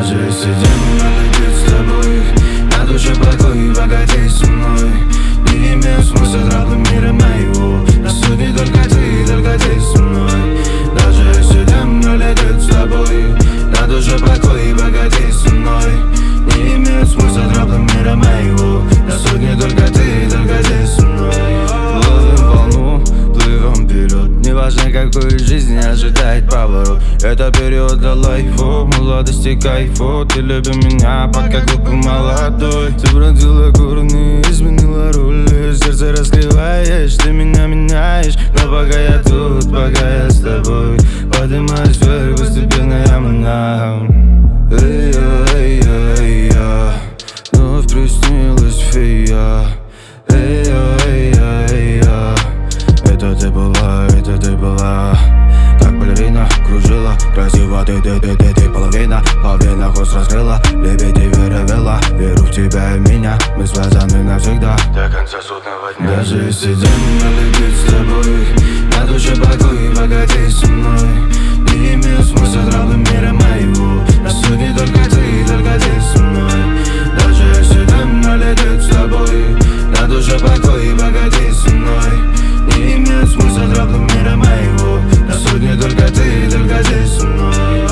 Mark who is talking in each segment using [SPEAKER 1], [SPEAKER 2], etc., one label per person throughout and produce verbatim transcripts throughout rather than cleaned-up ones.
[SPEAKER 1] Даже если демон летит с тобой, на душе покой, пока ты со мной. Не имеет смысла травы мира моего, на сотни только ты, только ты со мной. Даже если демон летит с тобой, на душе покой, пока ты со мной. Не имеет смысла травы мира моего, на сотни только ты, только ты со мной. Ловим волну, плывем вперед, неважно какой жизни ожидает поворот. Это период для лайфу, молодости кайфу. Ты любишь меня, пока глупый молодой. Ты бродила горны, изменила роли, сердце разливаешь, ты меня меняешь. Но пока я тут, пока я с тобой, поднимаюсь вверх, постепенно я манам. Эй-я, эй-я, эй-я, вновь приснилась фея. Эй-я, эй-я, эй-я, это ты была, это ты была. Как балерина кружила, красиво ты, ты, ты, ты, ты половина. По венах хвост раскрыла, лебедей веровела. Веру в тебя и меня, мы связаны навсегда, до конца судного дня. Даже если демон летит с тобой, на душе покой, пока ты со мной. Не имеет смысла травы мира моего, на сотни только ты, только ты со мной. Даже если демон летит с тобой, на душе покой, пока ты со мной. Не имеет смысла травы мира моего, на сотни только ты, только ты со мной.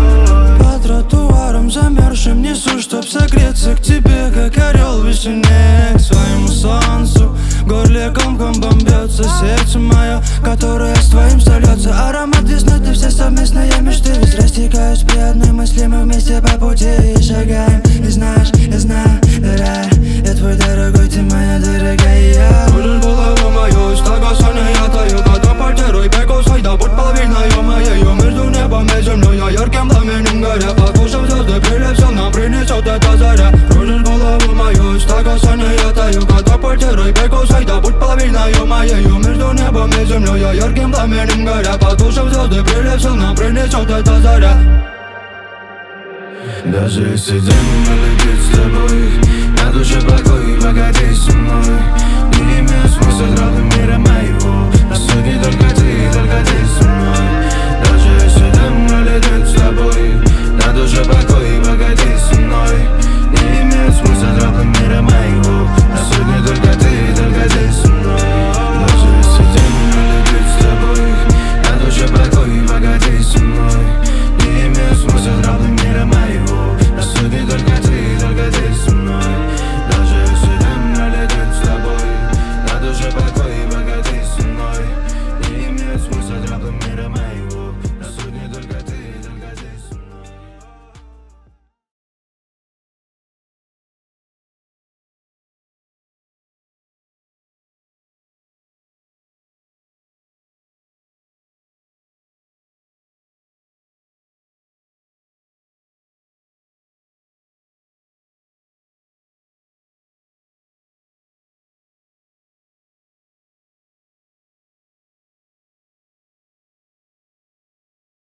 [SPEAKER 2] По тротуарам замерзшим несу, чтоб согреться к тебе, как орел весенне, к своему солнцу. В горле комком бомбется сердце мое, которое с твоим сольется. Аромат весны, ты все совместные мечты. Ведь растекаюсь при одной мысли, мы вместе по пути и шагаем. И знаешь, я знаю, да, я твой дорогой, ты моя дорогая.
[SPEAKER 3] Кружишь голову мою, стага соня, я таю. Когда портеру и пеку сайда, будь половиною моею. Между небом и землей я ярким пламенем горя. Послушав звезды, прилив все нам принесет эта заря. Кружишь голову мою, стага соня, я таю. Когда портеру и пеку сайда, будь половиною моею. Между небом и землей я ярким пламенем горя. Послушав звезды, прилив все нам принесет эта заря.
[SPEAKER 1] Даже если демон летит с тобой, на душе покой, пока